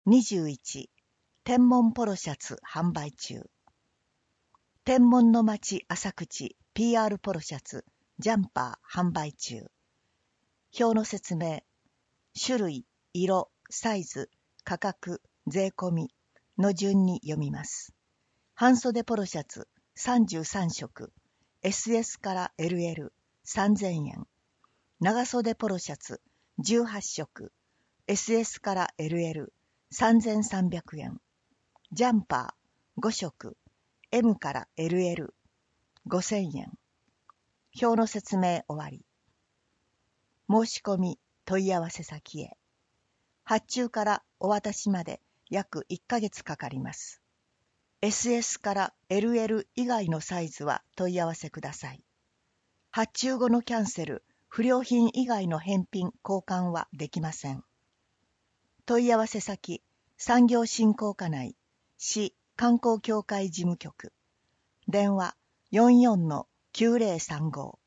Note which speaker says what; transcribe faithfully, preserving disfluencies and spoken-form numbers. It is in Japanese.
Speaker 1: にじゅういち、天文ポロシャツ販売中。天文の町浅口 ピーアール ポロシャツ、ジャンパー販売中。表の説明、種類、色、サイズ、価格、税込みの順に読みます。半袖ポロシャツさんじゅうさんしょく、エスエス から エルエルさんぜんえん。長袖ポロシャツじゅうはっしょく、エスエス から エルエルさんぜんさんびゃくえん。ジャンパーごしょく、エム から エルエルごせんえん。表の説明終わり。申し込み問い合わせ先へ。発注からお渡しまで約いっかげつかかります。エスエス から エルエル 以外のサイズは問い合わせください。発注後のキャンセル、不良品以外の返品・交換はできません。問い合わせ先、産業振興課内、市観光協会事務局。電話 よんじゅうよんのきゅうぜろさんご。